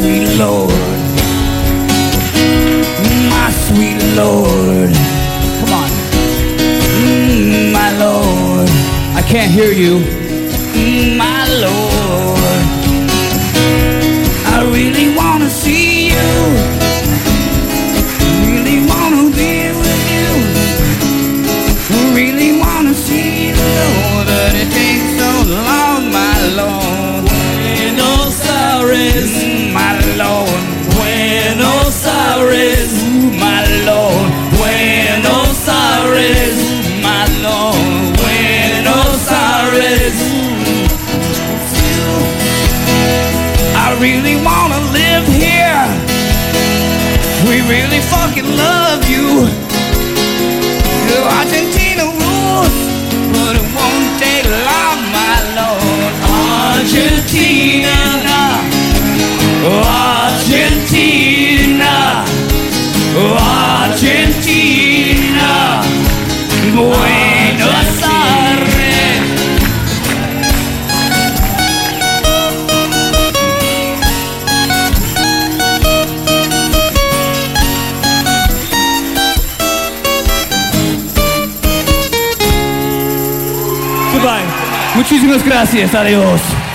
sweet Lord, my sweet Lord. Come on. My Lord. I can't hear you. My Lord. I really want to see you. Really want to be with you. Really want to see you, Lord, but it takes so long, my Lord. Buenos Aires, my Lord. Buenos Aires, my Lord. Buenos Aires, My Lord. Buenos Aires. I really want to live here. We really fucking love you. Argentina rules, but it won't take long, my Lord. Argentina, Argentina, Argentina, Buenos Aires. Goodbye. Muchísimas gracias. Adiós.